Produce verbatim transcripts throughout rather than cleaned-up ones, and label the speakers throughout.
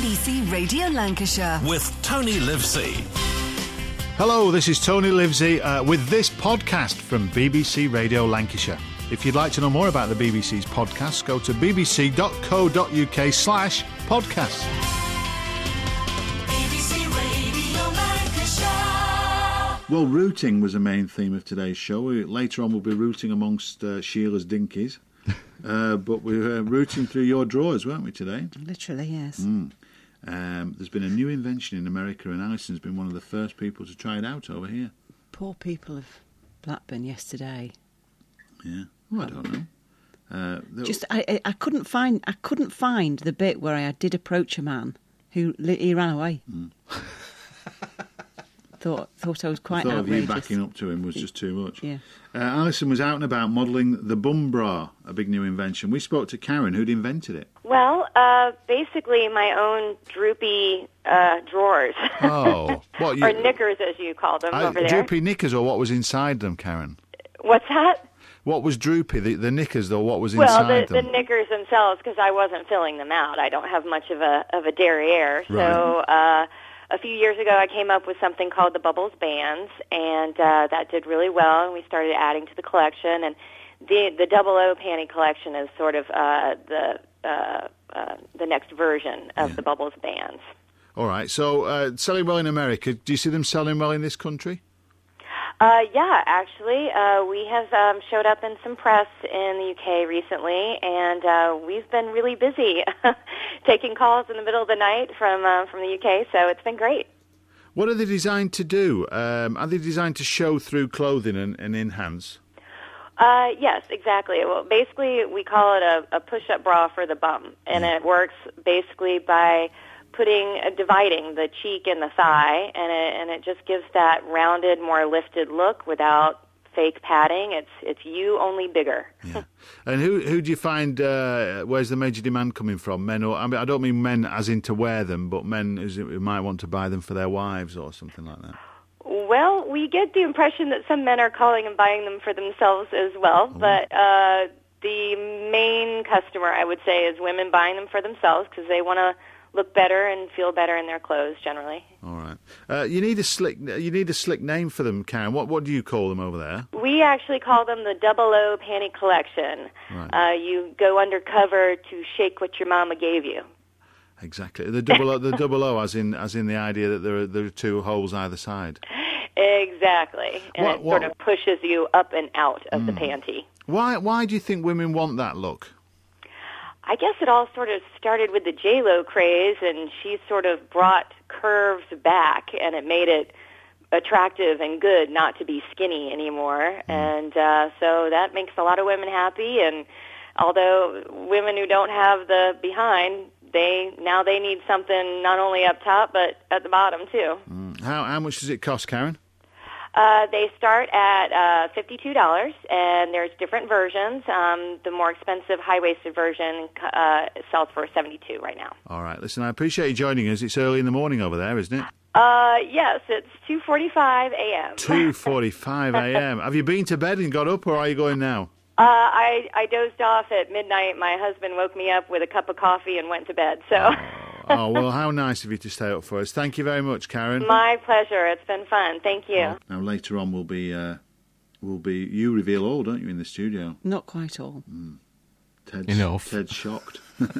Speaker 1: B B C Radio Lancashire
Speaker 2: with Tony Livesey.
Speaker 3: Hello, this is Tony Livesey uh, with this podcast from B B C Radio Lancashire. If you'd like to know more about the B B C's podcasts, go to bbc.co.uk slash podcasts.
Speaker 2: B B C Radio Lancashire.
Speaker 3: Well, rooting was the main theme of today's show. We, later on, we'll be rooting amongst uh, Sheila's dinkies. uh, but we were rooting through your drawers, weren't we, today?
Speaker 4: Literally, yes.
Speaker 3: Mm. Um, there's been a new invention in America, and Alison's been one of the first people to try it out over here.
Speaker 4: Poor people of Blackburn yesterday.
Speaker 3: Yeah, well, I don't know. Uh,
Speaker 4: Just, I, I, I couldn't find, I couldn't find the bit where I did approach a man who he ran away.
Speaker 3: Mm.
Speaker 4: thought, thought I was quite
Speaker 3: I thought
Speaker 4: outrageous.
Speaker 3: of you backing up to him was just too much.
Speaker 4: Yeah.
Speaker 3: Uh, Alison was out and about modelling the bum bra, a big new invention. We spoke to Karen, who'd invented it.
Speaker 5: Well, uh, basically my own droopy uh, drawers.
Speaker 3: Oh, what you?
Speaker 5: Or knickers, as you call them
Speaker 3: I,
Speaker 5: over there.
Speaker 3: droopy knickers, or what was inside them, Karen?
Speaker 5: What's that?
Speaker 3: What was droopy? The, the knickers, though. What was
Speaker 5: Well,
Speaker 3: inside
Speaker 5: the,
Speaker 3: them?
Speaker 5: the knickers themselves, because I wasn't filling them out. I don't have much of a of a derriere, so.
Speaker 3: Right.
Speaker 5: Uh, A few years ago, I came up with something called the Bubbles Bands, and uh, that did really well, and we started adding to the collection. And the the Double O panty collection is sort of uh, the uh, uh, the next version of
Speaker 3: Yeah.
Speaker 5: the Bubbles Bands.
Speaker 3: All right. So, uh, selling well in America. Do you see them selling well in this country?
Speaker 5: Uh, yeah, actually, uh, we have um, showed up in some press in the U K recently, and uh, we've been really busy taking calls in the middle of the night from uh, from the U K, so it's been great.
Speaker 3: What are they designed to do? Um, are they designed to show through clothing and, and enhance?
Speaker 5: Uh, yes, exactly. Well, basically, we call it a, a push-up bra for the bum, and it works basically by putting, uh, dividing the cheek and the thigh, and it, and it just gives that rounded, more lifted look without fake padding. It's it's you, only bigger.
Speaker 3: Yeah. And who who do you find? Uh, where's the major demand coming from? Men, or I mean, I don't mean men as in to wear them, but men who might want to buy them for their wives or something like that.
Speaker 5: Well, we get the impression that some men are calling and buying them for themselves as well,
Speaker 3: Oh.
Speaker 5: but uh, the main customer, I would say, is women buying them for themselves because they want to look better and feel better in their clothes generally.
Speaker 3: All right. Uh, you need a slick. You need a slick name for them, Karen. What what do you call them over there?
Speaker 5: We actually call them the Double O Panty Collection.
Speaker 3: Right.
Speaker 5: Uh, you go undercover to shake what your mama gave you.
Speaker 3: Exactly. The double O, the double O, as in as in the idea that there are there are two holes either side.
Speaker 5: Exactly, and
Speaker 3: What-
Speaker 5: it
Speaker 3: what-
Speaker 5: sort of pushes you up and out of the panty.
Speaker 3: Why why do you think women want that look?
Speaker 5: I guess it all sort of started with the J-Lo craze, and she sort of brought curves back, and it made it attractive and good not to be skinny anymore. Mm. And uh, so that makes a lot of women happy. And although women who don't have the behind, they now they need something not only up top but at the bottom too.
Speaker 3: Mm. How how much does it cost, Karen?
Speaker 5: Uh, they start at uh, fifty-two dollars, and there's different versions. Um, the more expensive high-waisted version uh, sells for seventy-two dollars right now.
Speaker 3: All right. Listen, I appreciate you joining us. It's early in the morning over there, isn't it?
Speaker 5: Uh, yes, it's two forty-five a.m.
Speaker 3: two forty-five a.m. Have you been to bed and got up, or are you going now?
Speaker 5: Uh, I, I dozed off at midnight. My husband woke me up with a cup of coffee and went to bed. So.
Speaker 3: Oh, well, how nice of you to stay up for us. Thank you very much, Karen.
Speaker 5: My pleasure. It's been fun. Thank you.
Speaker 3: Oh, now, later on, we'll be, uh, we'll be, you reveal all, don't you, in the studio?
Speaker 4: Not quite all.
Speaker 3: Mm. Ted's,
Speaker 6: Enough.
Speaker 3: Ted's shocked.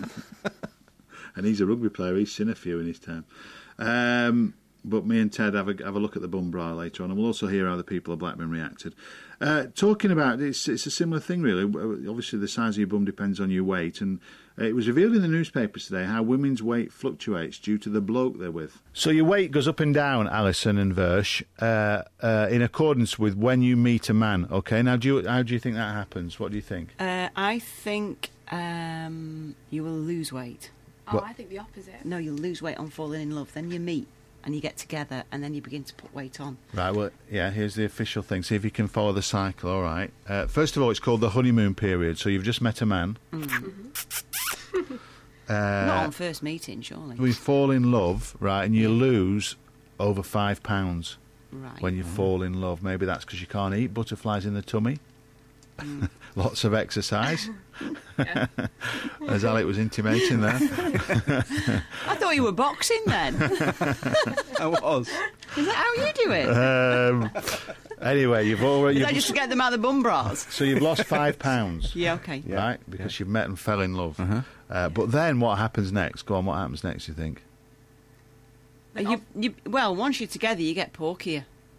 Speaker 3: And he's a rugby player. He's seen a few in his time. Um, but me and Ted have a, have a look at the bum bra later on, and we'll also hear how the people of Blackburn reacted. Uh, talking about, it's, it's a similar thing, really. Obviously, the size of your bum depends on your weight, and it was revealed in the newspapers today how women's weight fluctuates due to the bloke they're with. So your weight goes up and down, Alison and Versh, uh, uh, in accordance with when you meet a man. Okay, now do you, how do you think that happens? What do you think?
Speaker 4: Uh, I think um, you will lose weight.
Speaker 7: Oh,
Speaker 3: What?
Speaker 7: I think the opposite.
Speaker 4: No, you'll lose weight on falling in love. Then you meet and you get together, and then you begin to put weight on.
Speaker 3: Right, well, yeah, here's the official thing. See if you can follow the cycle, all right. Uh, first of all, it's called the honeymoon period. So you've just met a man.
Speaker 4: Mm.
Speaker 3: uh,
Speaker 4: Not on first meeting, surely.
Speaker 3: We fall in love, right, and you lose over five pounds
Speaker 4: Right.
Speaker 3: when you fall in love. Maybe that's because you can't eat butterflies in the tummy. Lots of exercise, as Alec was intimating there.
Speaker 4: I thought you were boxing then.
Speaker 6: I was.
Speaker 4: Is that how you do it?
Speaker 3: Um, anyway, you've already...
Speaker 4: Is
Speaker 3: You've,
Speaker 4: that just to get them out of the bum bras?
Speaker 3: so you've lost five pounds.
Speaker 4: Yeah, okay.
Speaker 3: Right? Because you've met and fell in love.
Speaker 6: Uh-huh.
Speaker 3: Uh, but then what happens next? Go on, what happens next, you think?
Speaker 4: Uh, you, you, well, once you're together, you get porkier.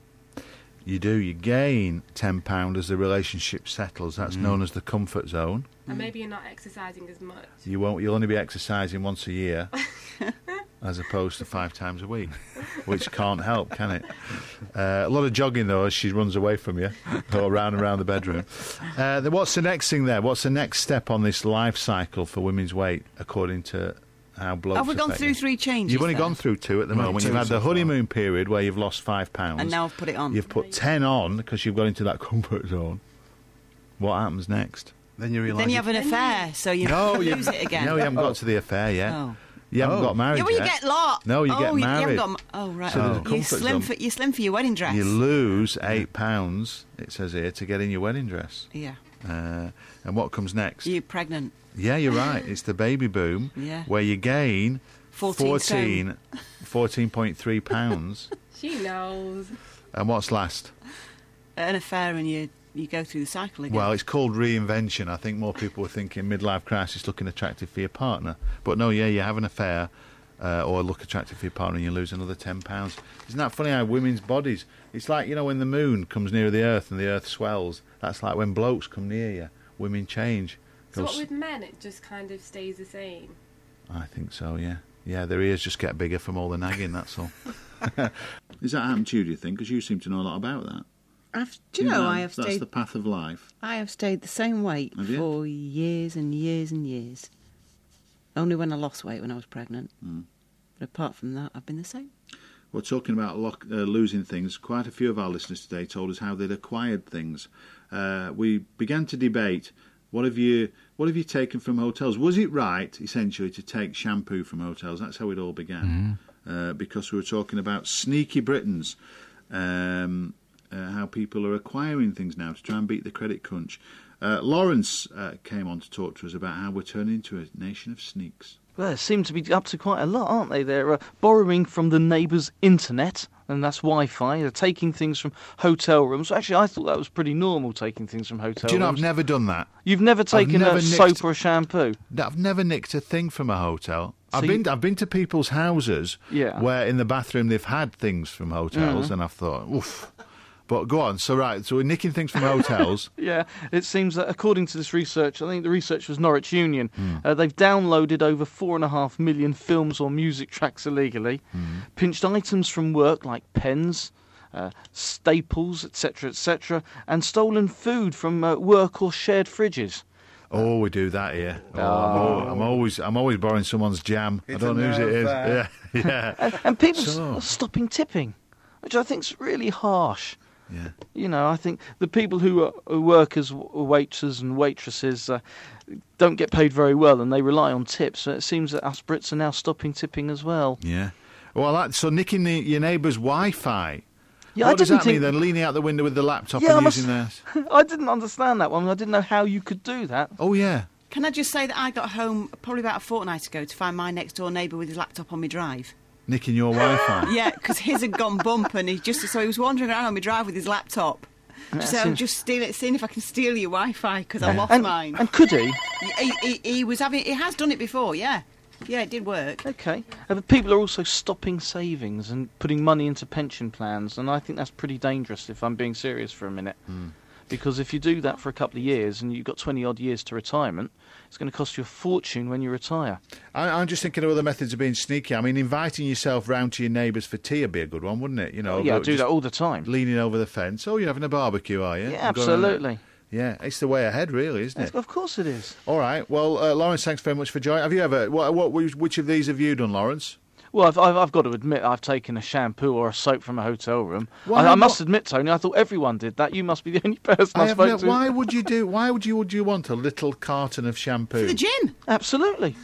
Speaker 3: You do. You gain ten pounds as the relationship settles.
Speaker 6: Mm.
Speaker 3: That's known as the comfort zone.
Speaker 7: And maybe you're not exercising as much.
Speaker 3: You won't. You'll only be exercising once a year, as opposed to five times a week, which can't help, can it? Uh, a lot of jogging though, as she runs away from you, or round and round the bedroom. Uh, then what's the next thing there? What's the next step on this life cycle for women's weight, according to how blokes?
Speaker 4: Have we gone
Speaker 3: affect
Speaker 4: through
Speaker 3: you?
Speaker 4: three changes?
Speaker 3: You've only
Speaker 4: then?
Speaker 3: gone through two at the
Speaker 6: Only
Speaker 3: moment.
Speaker 6: two
Speaker 3: You've had
Speaker 6: so
Speaker 3: the
Speaker 6: far.
Speaker 3: honeymoon period where you've lost five pounds,
Speaker 4: And now I've put it on.
Speaker 3: You've put ten on because you've got into that comfort zone. What happens next?
Speaker 6: Then you realise.
Speaker 4: Then you have an affair, so you
Speaker 3: No, you
Speaker 4: lose it again.
Speaker 3: No, you haven't got to the affair yet.
Speaker 4: Oh.
Speaker 3: You haven't
Speaker 6: Oh.
Speaker 3: got married
Speaker 4: Yeah, well, you
Speaker 3: yet.
Speaker 4: get lot.
Speaker 3: No, you
Speaker 4: oh,
Speaker 3: get
Speaker 4: you, you
Speaker 3: married.
Speaker 4: haven't got. m- Oh, right.
Speaker 3: So there's a
Speaker 4: you
Speaker 3: comfort
Speaker 4: slim
Speaker 3: zone.
Speaker 4: for you slim for your wedding dress.
Speaker 3: You lose eight pounds. It says here to get in your wedding dress.
Speaker 4: Yeah.
Speaker 3: Uh, and what comes next?
Speaker 4: You're pregnant.
Speaker 3: Yeah, you're right. It's the baby boom.
Speaker 4: Yeah.
Speaker 3: Where you gain
Speaker 4: fourteen
Speaker 3: fourteen, fourteen point three pounds.
Speaker 7: She knows.
Speaker 3: And what's last?
Speaker 4: An affair, and you you go through the cycle again.
Speaker 3: Well, it's called reinvention. I think more people were thinking midlife crisis, looking attractive for your partner. But no, yeah, you have an affair uh, or look attractive for your partner and you lose another ten pounds. Isn't that funny how women's bodies... It's like, you know, when the moon comes near the earth and the earth swells, that's like when blokes come near you, women change.
Speaker 7: So what
Speaker 3: Goes-
Speaker 7: with men, it just kind of stays the same.
Speaker 3: I think so, yeah. Yeah, their ears just get bigger from all the nagging, that's all. Is that happened to you, do you think? Because you seem to know a lot about that.
Speaker 4: I've, do you know, I have
Speaker 3: That's
Speaker 4: stayed.
Speaker 3: the path of life.
Speaker 4: I have stayed the same weight
Speaker 3: Have you?
Speaker 4: for years and years and years. Only when I lost weight when I was pregnant.
Speaker 3: Mm.
Speaker 4: But apart from that, I've been the same.
Speaker 3: We're talking about lock, uh, losing things. Quite a few of our listeners today told us how they'd acquired things. Uh, we began to debate, what have you what have you taken from hotels? Was it right, essentially, to take shampoo from hotels? That's how it all began. Uh, because we were talking about sneaky Britons, um, uh, how people are acquiring things now to try and beat the credit crunch. Uh, Lawrence uh, came on to talk to us about how we're turning into a nation of sneaks.
Speaker 8: Well, they seem to be up to quite a lot, aren't they? They're uh, borrowing from the neighbour's internet, and that's Wi-Fi. They're taking things from hotel rooms. Actually, I thought that was pretty normal, taking things from hotel
Speaker 3: Do you know, I've
Speaker 8: rooms.
Speaker 3: never done that.
Speaker 8: You've never taken
Speaker 3: never
Speaker 8: a
Speaker 3: nicked-
Speaker 8: soap or a shampoo?
Speaker 3: I've never nicked a thing from a hotel.
Speaker 8: So
Speaker 3: I've
Speaker 8: you-
Speaker 3: been I've been to people's houses
Speaker 8: Yeah.
Speaker 3: where in the bathroom they've had things from hotels,
Speaker 8: Mm.
Speaker 3: and I've thought, oof. But go on. So right, so we're nicking things from hotels.
Speaker 8: Yeah, it seems that according to this research, I think the research was Norwich Union,
Speaker 3: Hmm.
Speaker 8: uh, they've downloaded over four and a half million films or music tracks illegally,
Speaker 3: Hmm.
Speaker 8: pinched items from work like pens, uh, staples, et cetera, et cetera, and stolen food from uh, work or shared fridges.
Speaker 3: Oh, we do that here. Oh, I'm, al- I'm always I'm always borrowing someone's jam.
Speaker 6: It's
Speaker 3: I don't
Speaker 6: a
Speaker 3: know whose it is.
Speaker 6: nerve,
Speaker 3: Yeah, yeah,
Speaker 8: And, and people
Speaker 3: So-
Speaker 8: s- stopping tipping, which I think is really harsh.
Speaker 3: yeah.
Speaker 8: You know, I think the people who, are, who work as w- waiters and waitresses uh, don't get paid very well, and they rely on tips. So it seems that us Brits are now stopping tipping as well.
Speaker 3: Yeah. Well, that, so nicking the, your neighbour's Wi-Fi.
Speaker 8: Yeah,
Speaker 3: what
Speaker 8: I
Speaker 3: does
Speaker 8: didn't
Speaker 3: that
Speaker 8: think.
Speaker 3: mean then? Leaning out the window with the laptop
Speaker 8: Yeah, I
Speaker 3: and
Speaker 8: must-
Speaker 3: using theirs.
Speaker 8: I didn't understand that one. I didn't know how you could do that.
Speaker 3: Oh yeah.
Speaker 4: Can I just say that I got home probably about a fortnight ago to find my next door neighbour with his laptop on my drive.
Speaker 3: Nicking your Wi-Fi.
Speaker 4: Yeah, because his had gone bump, and he just so he was wandering around on my drive with his laptop.
Speaker 8: That
Speaker 4: So I'm
Speaker 8: seems-
Speaker 4: just steal it, seeing if I can steal your Wi-Fi because I lost
Speaker 8: and,
Speaker 4: mine.
Speaker 8: and could he?
Speaker 4: he, he, he was having. He has done it before. Yeah, yeah, it did work.
Speaker 8: Okay. Uh, but people are also stopping savings and putting money into pension plans, and I think that's pretty dangerous if I'm being serious for a minute. Because if you do that for a couple of years and you've got twenty odd years to retirement, it's going to cost you a fortune when you retire.
Speaker 3: I, I'm just thinking of other methods of being sneaky. I mean, inviting yourself round to your neighbours for tea would be a good one, wouldn't it? You know,
Speaker 8: yeah, I
Speaker 3: but
Speaker 8: do
Speaker 3: just
Speaker 8: that all the time.
Speaker 3: leaning over the fence. Oh, you're having a barbecue, are you?
Speaker 8: Yeah,
Speaker 3: And going on a-
Speaker 8: absolutely.
Speaker 3: Yeah, it's the way ahead, really, isn't it?
Speaker 8: Of course it is.
Speaker 3: All right. Well, uh, Lawrence, thanks very much for joining. Have you ever? What? What? Which of these have you done, Lawrence?
Speaker 8: Well, I've, I've, I've got to admit I've taken a shampoo or a soap from a hotel room.
Speaker 3: Why
Speaker 8: I, I must
Speaker 3: not?
Speaker 8: admit, Tony, I thought everyone did that. You must be the only person I,
Speaker 3: I have
Speaker 8: spoke
Speaker 3: no,
Speaker 8: to.
Speaker 3: why would you do? Why would you? Would you want a little carton of shampoo?
Speaker 4: For the gym.
Speaker 8: Absolutely.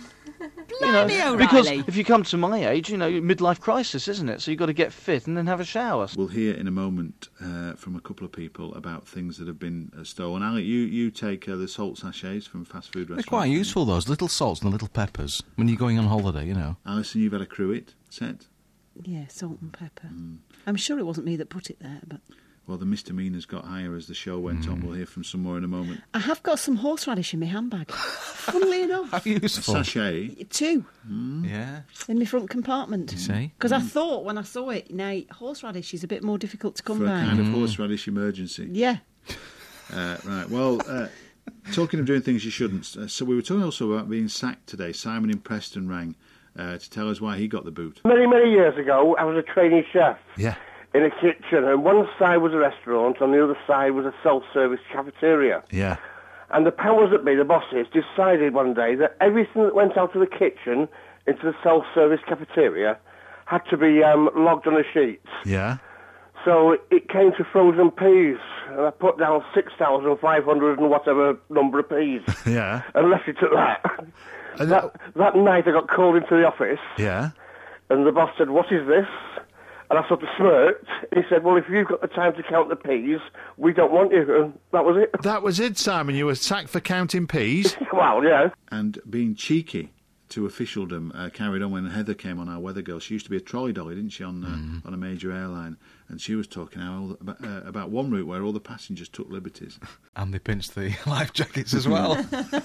Speaker 8: You know,
Speaker 4: Blimey,
Speaker 8: because
Speaker 4: O'Reilly.
Speaker 8: if you come to my age, you know, midlife crisis, isn't it? So you've got to get fit and then have a shower.
Speaker 3: We'll hear in a moment uh, from a couple of people about things that have been uh, stolen. Alec, you, you take uh, the salt sachets from fast food
Speaker 6: They're
Speaker 3: restaurants.
Speaker 6: quite useful, those little salts and the little peppers, when you're going on holiday, you know.
Speaker 3: Alison, you've had a cruet set.
Speaker 4: Yeah, salt and pepper. I'm sure it wasn't me that put it there, but
Speaker 3: Well, the misdemeanours got higher as the show went on. We'll hear from some more in a moment.
Speaker 4: I have got some horseradish in my handbag. Funnily enough,
Speaker 6: How useful.
Speaker 3: Sachet.
Speaker 4: two
Speaker 6: Yeah.
Speaker 4: in my front compartment.
Speaker 6: You see?
Speaker 4: Because I thought when I saw it, now horseradish is a bit more difficult to come
Speaker 3: For a
Speaker 4: by.
Speaker 3: kind of horseradish emergency.
Speaker 4: Yeah.
Speaker 3: Uh, right, well, uh, talking of doing things you shouldn't. Uh, so we were talking also about being sacked today. Simon in Preston rang uh, to tell us why he got the boot.
Speaker 9: Many, many years ago, I was a trainee chef
Speaker 6: Yeah.
Speaker 9: in a kitchen, and one side was a restaurant, and the other side was a self-service cafeteria.
Speaker 6: Yeah.
Speaker 9: And the powers that be, the bosses, decided one day that everything that went out of the kitchen into the self-service cafeteria had to be um, logged on a sheet.
Speaker 6: Yeah.
Speaker 9: So it came to frozen peas, and I put down six thousand five hundred and whatever number of peas,
Speaker 6: Yeah.
Speaker 9: and left it at that.
Speaker 6: And
Speaker 9: that. That night I got called into the office,
Speaker 6: Yeah.
Speaker 9: and the boss said, "What is this?" And I sort of smirked. He said, "Well, if you've got the time to count the peas, we don't want you." And that was it.
Speaker 3: That was it, Simon. You were sacked for counting peas.
Speaker 9: Well, yeah.
Speaker 3: And being cheeky to officialdom uh, carried on when Heather came on, our weather girl. She used to be a trolley dolly, didn't she, on uh, on a major airline? And she was talking how all the, about, uh, about one route where all the passengers took liberties.
Speaker 6: And they pinched the life jackets as well.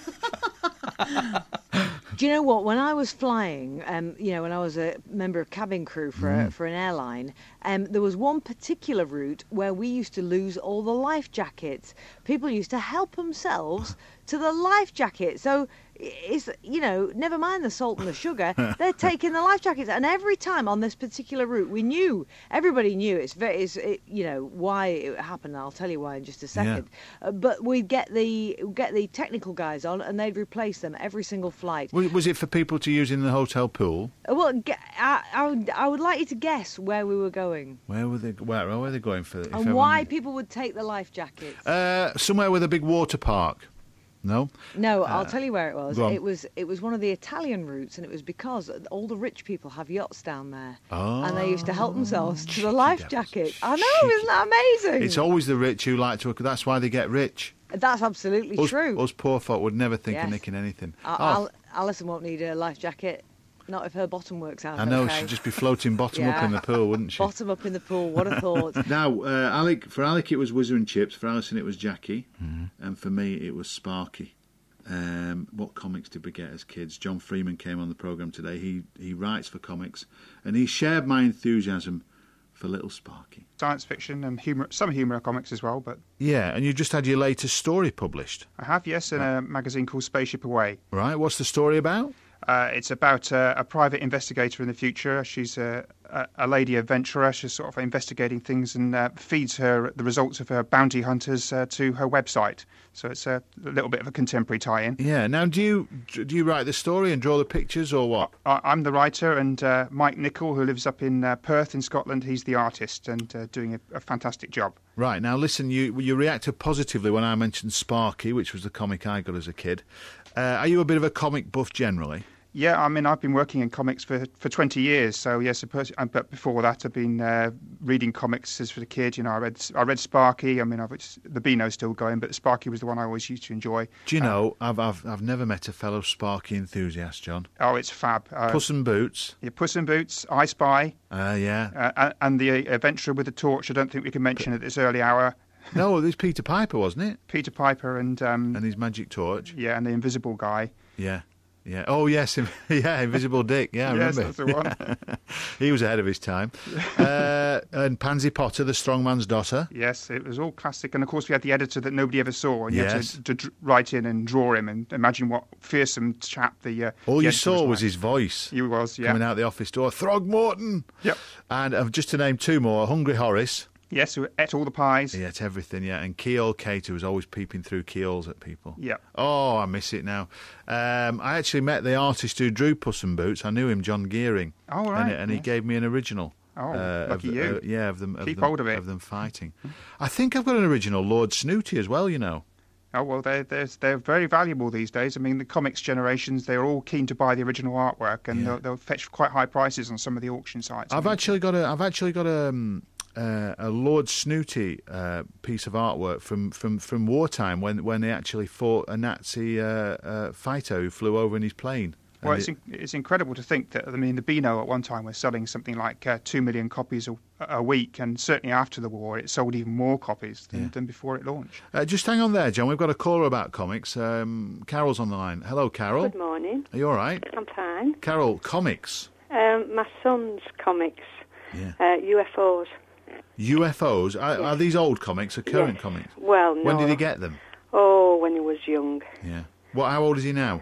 Speaker 10: Do you know what? When I was flying, um, you know, when I was a member of cabin crew for a, for an airline, um, there was one particular route where we used to lose all the life jackets. People used to help themselves to the life jacket. So it's, you know, never mind the salt and the sugar, they're taking the life jackets. And every time on this particular route, we knew, everybody knew it's very, it's, it, you know, why it happened. I'll tell you why in just a second. Uh, but we'd get the get the technical guys on, and they'd replace them every single flight.
Speaker 3: Was, was it for people to use in the hotel pool?
Speaker 10: Uh, Well, ge- I, I, would, I would like you to guess where we were going
Speaker 3: Where were they? Where, where were they going for? If
Speaker 10: and
Speaker 3: everyone-
Speaker 10: why people would take the life jackets.
Speaker 3: Uh, somewhere with a big water park. No.
Speaker 10: No, I'll tell you where it was.
Speaker 3: go on.
Speaker 10: It was it was one of the Italian routes, and it was because all the rich people have yachts down there,
Speaker 3: Oh.
Speaker 10: and they used to help themselves to the
Speaker 3: Cheeky
Speaker 10: life
Speaker 3: devils.
Speaker 10: jacket. I know,
Speaker 3: Cheeky.
Speaker 10: isn't that amazing?
Speaker 3: It's always the rich who like to. That's why they get rich.
Speaker 10: That's absolutely
Speaker 3: Us,
Speaker 10: true.
Speaker 3: us poor folk would never think of
Speaker 10: Yes.
Speaker 3: nicking anything.
Speaker 10: Al-
Speaker 3: Oh,
Speaker 10: Al- Alison won't need a life jacket, not if her bottom works out.
Speaker 3: I know
Speaker 10: okay.
Speaker 3: she'd just be floating bottom up
Speaker 10: Yeah.
Speaker 3: in the pool, wouldn't she?
Speaker 10: Bottom up in the pool. What a thought.
Speaker 3: Now, uh, Alec, for Alec it was Whizzer and Chips. For Alison it was Jackie,
Speaker 6: Mm-hmm.
Speaker 3: and for me it was Sparky. Um, what comics did we get as kids? John Freeman came on the programme today. He he writes for comics, and he shared my enthusiasm for Little Sparky.
Speaker 11: Science fiction and humor, some humour comics as well, but
Speaker 3: Yeah, and you just had your latest story published,
Speaker 11: I have, yes, in a magazine called Spaceship Away.
Speaker 3: right? What's the story about?
Speaker 11: Uh, it's about uh, a private investigator in the future. She's a, a, a lady adventurer. She's sort of investigating things and uh, feeds her the results of her bounty hunters uh, to her website. So it's a little bit of a contemporary tie-in.
Speaker 3: Yeah. Now, do you do you write the story and draw the pictures, or what?
Speaker 11: I, I'm the writer, and uh, Mike Nichol, who lives up in uh, Perth in Scotland, he's the artist and uh, doing a, a fantastic job.
Speaker 3: Right, now listen, you you reacted positively when I mentioned Sparky, which was the comic I got as a kid. Uh, are you a bit of a comic buff generally?
Speaker 11: Yeah, I mean, I've been working in comics for, for twenty years, so yes, of course, uh, but before that, I've been uh, reading comics as for the kid. You know, I read I read Sparky. I mean, I've, it's, the Beano's still going, but Sparky was the one I always used to enjoy.
Speaker 3: Do you
Speaker 11: Uh,
Speaker 3: know, I've, I've I've never met a fellow Sparky enthusiast, John.
Speaker 11: Oh, it's fab. Uh,
Speaker 3: Puss in Boots.
Speaker 11: yeah, Puss in Boots, I Spy,
Speaker 3: Uh, yeah.
Speaker 11: uh, and- and the Adventurer with the Torch. I don't think we can mention at this early hour.
Speaker 3: No, it was Peter Piper, wasn't it?
Speaker 11: Peter Piper and um,
Speaker 3: And his magic torch.
Speaker 11: yeah, and the Invisible Guy.
Speaker 3: Yeah. Yeah. Oh, yes. Yeah, Invisible Dick. Yeah, I
Speaker 11: Yes,
Speaker 3: remember.
Speaker 11: that's the one.
Speaker 3: He was ahead of his time. Uh, and Pansy Potter, the strong man's daughter.
Speaker 11: Yes, it was all classic, and of course we had the editor that nobody ever saw, and you
Speaker 3: Yes.
Speaker 11: had to, to dr- write in and draw him and imagine what fearsome chap the. Uh,
Speaker 3: All
Speaker 11: the
Speaker 3: you
Speaker 11: editor
Speaker 3: saw was
Speaker 11: like.
Speaker 3: his voice.
Speaker 11: He was, yeah.
Speaker 3: Coming out the office door. Throgmorton!
Speaker 11: Yep.
Speaker 3: And uh, just to name two more, Hungry Horace.
Speaker 11: Yes, who ate all the pies.
Speaker 3: He ate everything, yeah. And Keol Kate, who was always peeping through keyholes at people.
Speaker 11: Yep.
Speaker 3: Oh, I miss it now. Um, I actually met the artist who drew Puss in Boots. I knew him, John Gearing.
Speaker 11: Oh,
Speaker 3: And,
Speaker 11: right,
Speaker 3: and he
Speaker 11: yes.
Speaker 3: gave me an original.
Speaker 11: Oh,
Speaker 3: uh,
Speaker 11: lucky
Speaker 3: of,
Speaker 11: you.
Speaker 3: Uh, yeah, of them. Of
Speaker 11: Keep
Speaker 3: them,
Speaker 11: hold of it.
Speaker 3: Of them fighting. I think I've got an original Lord Snooty as well, you know.
Speaker 11: Oh, well, they're, they're, they're very valuable these days. I mean, the comics generations, they're all keen to buy the original artwork, and
Speaker 3: Yeah.
Speaker 11: they'll, they'll fetch quite high prices on some of the auction sites.
Speaker 3: I've
Speaker 11: I mean,
Speaker 3: actually got a I've actually got a um, uh, a Lord Snooty uh, piece of artwork from, from, from wartime when when they actually fought a Nazi uh, uh, fighter who flew over in his plane.
Speaker 11: Well,
Speaker 3: And
Speaker 11: it's,
Speaker 3: it-
Speaker 11: in, it's incredible to think that, I mean, the Beano at one time was selling something like uh, two million copies a, a week, and certainly after the war it sold even more copies than,
Speaker 3: Yeah.
Speaker 11: than before it launched.
Speaker 3: uh, just hang on there, John. We've got a caller about comics. Um, Carol's on the line. Hello, Carol.
Speaker 12: Good morning.
Speaker 3: Are you all right?
Speaker 12: I'm fine.
Speaker 3: Carol, comics.
Speaker 12: Um, my son's comics,
Speaker 3: Yeah.
Speaker 12: uh, U F Os.
Speaker 3: U F Os. Are, are these old comics or current
Speaker 12: Yes.
Speaker 3: comics?
Speaker 12: Well, no.
Speaker 3: When did he get them?
Speaker 12: Oh, when he was young.
Speaker 3: Yeah. What? How old is he now?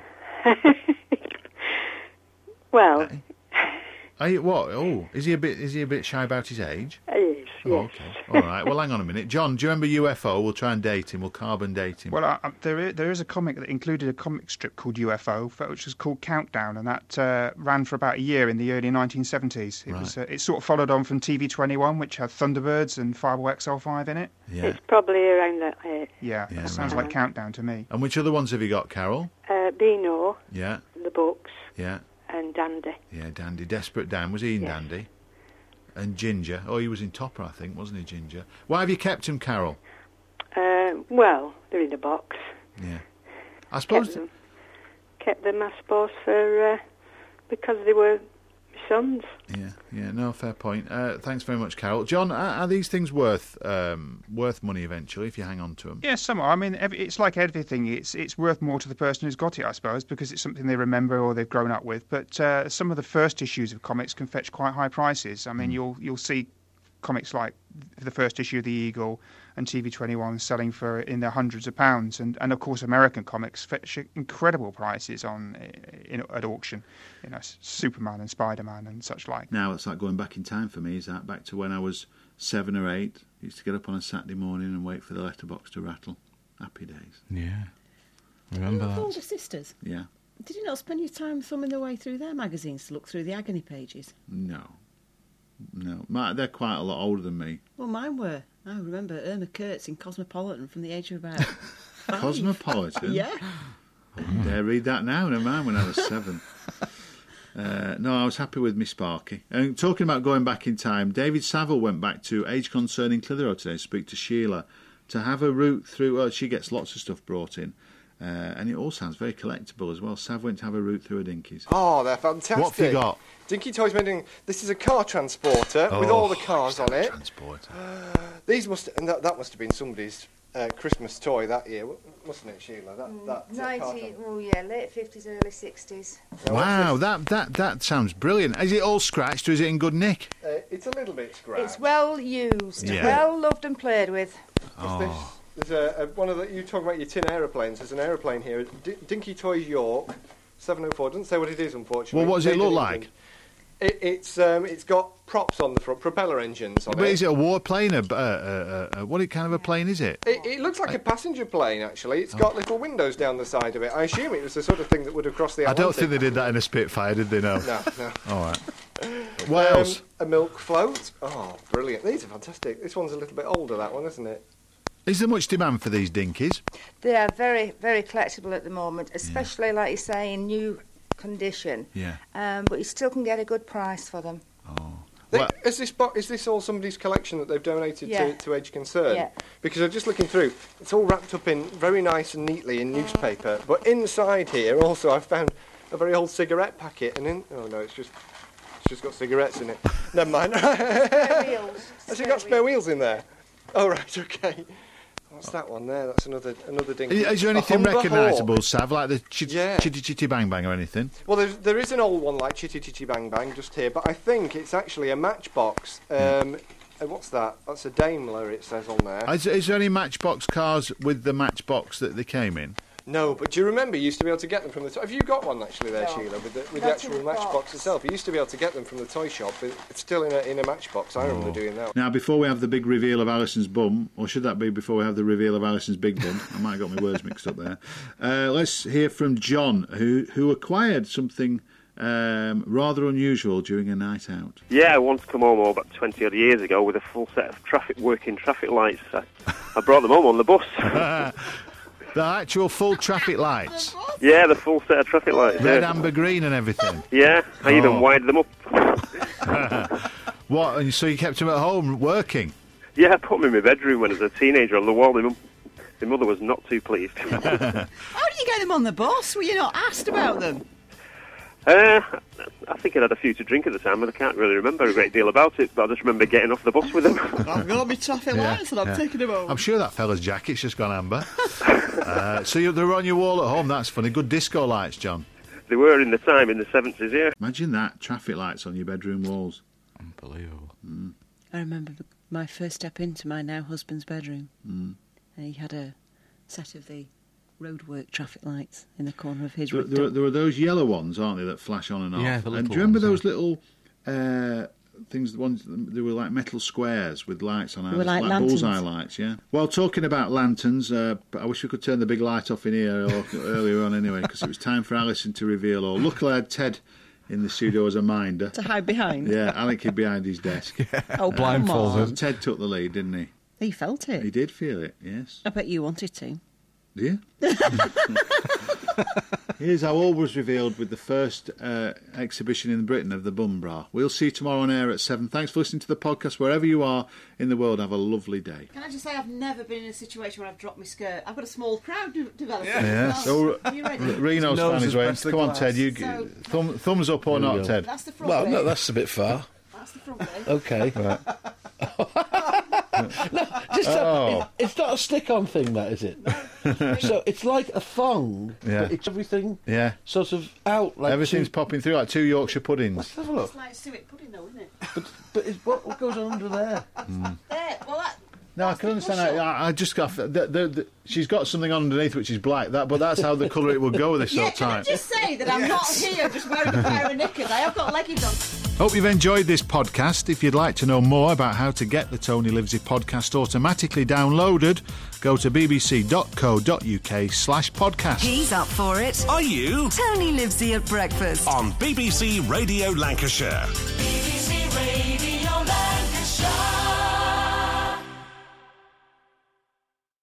Speaker 12: Well,
Speaker 3: Are you, what? Oh, is he a bit? Is he a bit shy about his age?
Speaker 12: he is,
Speaker 3: Oh,
Speaker 12: yes.
Speaker 3: okay. All right. Well, hang on a minute, John. Do you remember U F O? We'll try and date him. We'll carbon date him.
Speaker 11: Well, I, I, there, is, there is a comic that included a comic strip called U F O, which was called Countdown, and that uh, ran for about a year in the early nineteen seventies. It was uh, it sort of followed on from T V twenty-one, which had Thunderbirds and Fireball X L five in it.
Speaker 3: Yeah.
Speaker 12: It's probably around that age.
Speaker 11: Yeah,
Speaker 3: Yeah,
Speaker 11: that sounds
Speaker 3: right.
Speaker 11: like Countdown to me.
Speaker 3: And which other ones have you got, Carol?
Speaker 12: Uh, Beano,
Speaker 3: Yeah.
Speaker 12: the books,
Speaker 3: Yeah.
Speaker 12: and Dandy.
Speaker 3: Yeah. Dandy. Desperate Dan. Was he in
Speaker 12: Yes.
Speaker 3: Dandy? And Ginger. Oh, he was in Topper, I think, wasn't he, Ginger? Why have you kept him, Carol?
Speaker 12: Uh, well, they're in a box.
Speaker 3: Yeah. I suppose.
Speaker 12: Kept them, kept them I suppose, for uh, because they were my sons.
Speaker 3: Yeah, yeah, no, fair point. Uh, thanks very much, Carol. John, are, are these things worth um, worth money eventually if you hang on to them?
Speaker 11: Yeah, somewhat. I mean, ev- it's like everything. It's it's worth more to the person who's got it, I suppose, because it's something they remember or they've grown up with. But uh, some of the first issues of comics can fetch quite high prices. I mean, you'll you'll see comics like the first issue of The Eagle and T V twenty-one selling for in the hundreds of pounds, and, and of course American comics fetch incredible prices on in, at auction. You know, Superman and Spider-Man and such like.
Speaker 3: Now it's like going back in time for me, is that? Back to when I was seven or eight. I used to get up on a Saturday morning and wait for the letterbox to rattle. Happy days.
Speaker 6: Yeah. Remember
Speaker 4: With
Speaker 6: that?
Speaker 4: older sisters.
Speaker 3: Yeah.
Speaker 4: Did you not spend your time thumbing their way through their magazines to look through the agony pages?
Speaker 3: No. No. My, they're quite a lot older than me.
Speaker 4: Well, mine were. I remember Irma Kurtz in Cosmopolitan from the age of about five.
Speaker 3: Cosmopolitan?
Speaker 4: Yeah.
Speaker 3: I wouldn't dare read that now, never mind when I was seven. Uh, no, I was happy with Miss Sparky. And talking about going back in time, David Saville went back to Age Concern in Clitheroe today to speak to Sheila to have a route through. Well, she gets lots of stuff brought in, uh, and it all sounds very collectible as well. Sav went to have a route through her dinkies.
Speaker 13: Oh, they're fantastic.
Speaker 3: What have you got?
Speaker 13: Dinky Toys Mending. This is a car transporter with all the cars on it.
Speaker 6: Transporter.
Speaker 13: These must and that, that must have been somebody's uh, Christmas toy that year, mustn't it, Sheila? That, that, that car
Speaker 14: ninety, oh yeah, late fifties, early sixties.
Speaker 3: Wow, that, that, that sounds brilliant. Is it all scratched or is it in good nick?
Speaker 13: Uh, it's a little bit scratched.
Speaker 14: It's well used,
Speaker 3: Yeah.
Speaker 14: well loved and played with.
Speaker 3: Oh.
Speaker 13: This? There's a, a one of the you talking about your tin aeroplanes. There's an aeroplane here, D- Dinky Toys York, seven oh four. Doesn't say what it is, unfortunately.
Speaker 3: Well, what does it
Speaker 13: Made
Speaker 3: look
Speaker 13: in
Speaker 3: like?
Speaker 13: England. It, it's um, it's got props on the front, propeller engines on
Speaker 3: But
Speaker 13: it.
Speaker 3: is it a warplane? A, uh, uh, uh, what kind of a plane is it?
Speaker 13: It, it looks like a passenger plane, actually. It's got little windows down the side of it. I assume it was the sort of thing that would have crossed the
Speaker 3: I
Speaker 13: Atlantic.
Speaker 3: don't think they did that in a Spitfire, did they? No.
Speaker 13: No, no.
Speaker 3: All right. What
Speaker 13: Um,
Speaker 3: else?
Speaker 13: A milk float. Oh, brilliant. These are fantastic. This one's a little bit older, that one, isn't it?
Speaker 3: Is there much demand for these dinkies?
Speaker 14: They are very, very collectible at the moment, especially, like you say, in new condition.
Speaker 3: Yeah.
Speaker 14: Um, but you still can get a good price for them.
Speaker 13: They, is this bo- is this all somebody's collection that they've donated
Speaker 14: Yeah.
Speaker 13: to, to Edge Concern?
Speaker 14: Yeah.
Speaker 13: Because I'm just looking through, it's all wrapped up in very nice and neatly in newspaper. But inside here, also, I've found a very old cigarette packet, and in oh no, it's just it's just got cigarettes in it. Never mind.
Speaker 14: Spare wheels.
Speaker 13: Has it got spare wheels in there? Oh right, okay. What's that one there? That's another another dinky.
Speaker 3: Is, is there
Speaker 13: A
Speaker 3: anything
Speaker 13: Humber
Speaker 3: recognisable,
Speaker 13: Hawk.
Speaker 3: Sav, like the chit-
Speaker 13: Yeah.
Speaker 3: chitty chitty bang bang or anything?
Speaker 13: Well, there's, there is an old one like Chitty Chitty Bang Bang just here, but I think it's actually a Matchbox. Um, uh, what's that? That's a Daimler, it says on there.
Speaker 3: Is, is there any Matchbox cars with the Matchbox that they came in?
Speaker 13: No, but do you remember you used to be able to get them from the... To- Have you got one actually there,
Speaker 14: No.
Speaker 13: Sheila, with the, with the
Speaker 14: Not in
Speaker 13: actual
Speaker 14: the
Speaker 13: Matchbox
Speaker 14: box.
Speaker 13: itself? You used to be able to get them from the toy shop, but it's still in a, in a Matchbox. I remember doing that.
Speaker 3: Now, before we have the big reveal of Alison's bum, or should that be before we have the reveal of Alison's big bum? I might have got my words mixed up there. Uh, let's hear from John, who, who acquired something um, rather unusual during a night out.
Speaker 15: Yeah, I wanted to come home about twenty odd years ago with a full set of traffic working traffic lights. I, I brought them home on the bus.
Speaker 3: The actual full traffic lights.
Speaker 15: Yeah, the full set of traffic lights.
Speaker 3: Red,
Speaker 15: yeah.
Speaker 3: amber, green and everything.
Speaker 15: Yeah, I
Speaker 3: Oh.
Speaker 15: even wired them up.
Speaker 3: What, and so you kept him at home working?
Speaker 15: Yeah, I put them in my bedroom when I was a teenager on the wall. My, mum, my mother was not too pleased.
Speaker 4: How did you get them on the bus? Were you not asked about them?
Speaker 15: Uh, I think I'd had a few to drink at the time, and I can't really remember a great deal about it, but I just remember getting off the bus with them.
Speaker 4: I've got my traffic lights and I'm
Speaker 3: yeah.
Speaker 4: taking them home.
Speaker 3: I'm sure that fella's jacket's just gone amber. uh, so you, they're on your wall at home, that's funny. Good disco lights, John.
Speaker 15: They were in the time, in the seventies, yeah.
Speaker 3: Imagine that, traffic lights on your bedroom walls.
Speaker 6: Unbelievable.
Speaker 3: Mm.
Speaker 4: I remember my first step into my now husband's bedroom.
Speaker 3: Mm.
Speaker 4: And he had a set of the roadwork traffic lights in the corner of his
Speaker 3: There,
Speaker 4: room.
Speaker 3: there, there are those yellow ones, aren't they, that flash on and off?
Speaker 6: Yeah, the
Speaker 3: And
Speaker 6: little
Speaker 3: do you remember
Speaker 6: ones,
Speaker 3: those little uh, things, the ones, they were like metal squares with lights on
Speaker 4: They were
Speaker 3: either-
Speaker 4: like lanterns.
Speaker 3: bullseye lights, yeah? Well, talking about lanterns, uh, I wish we could turn the big light off in here or, earlier on anyway, because it was time for Alison to reveal all. Luckily I had Ted in the studio as a minder.
Speaker 4: To hide behind?
Speaker 3: Yeah, Alec hid behind his desk.
Speaker 4: Oh, come on.
Speaker 3: Ted took the lead, didn't he?
Speaker 4: He felt it.
Speaker 3: He did feel it, yes.
Speaker 4: I bet you wanted to.
Speaker 3: Yeah. Here's how all was revealed with the first uh, exhibition in Britain of the bum bra. We'll see you tomorrow on air at seven. Thanks for listening to the podcast. Wherever you are in the world, have a lovely day.
Speaker 4: Can I just say I've never been in a situation where I've dropped my skirt. I've got a small crowd de- developing.
Speaker 3: Yeah. So
Speaker 4: Are you ready?
Speaker 3: R- Reno's
Speaker 16: Nose
Speaker 3: found his
Speaker 16: has
Speaker 3: way.
Speaker 16: pressed the
Speaker 3: Come on,
Speaker 16: glass.
Speaker 3: Ted. You
Speaker 4: So-
Speaker 3: thumb, thumbs up or
Speaker 16: Here we
Speaker 3: not,
Speaker 16: go.
Speaker 3: Ted?
Speaker 4: That's the front
Speaker 16: Well,
Speaker 4: bit.
Speaker 16: no, that's a bit far.
Speaker 4: That's the front bit.
Speaker 16: Okay. No, just
Speaker 3: Oh.
Speaker 16: a, it, it's not a stick-on thing, that is it? So it's like a thong,
Speaker 3: Yeah.
Speaker 16: but it's everything
Speaker 3: Yeah.
Speaker 16: sort of out. Like
Speaker 3: Everything's
Speaker 16: two,
Speaker 3: popping through like two Yorkshire puddings.
Speaker 16: Let's have a look.
Speaker 4: It's like suet pudding, though, isn't it?
Speaker 16: But, but it's, what, what goes on under there?
Speaker 4: There. Well, that.
Speaker 3: No, I can understand. That. I, I just got the, the, the, she's got something underneath which is black. That, but that's how the colour it would go this
Speaker 4: Yeah,
Speaker 3: sort of
Speaker 4: can I
Speaker 3: time.
Speaker 4: just say that I'm not here just wearing a pair of knickers. I have got leggings on.
Speaker 3: Hope you've enjoyed this podcast. If you'd like to know more about how to get the Tony Livesey podcast automatically downloaded, go to bbc.co.uk slash podcast.
Speaker 1: He's up for it.
Speaker 17: Are you?
Speaker 1: Tony Livesey at breakfast.
Speaker 17: On B B C Radio Lancashire.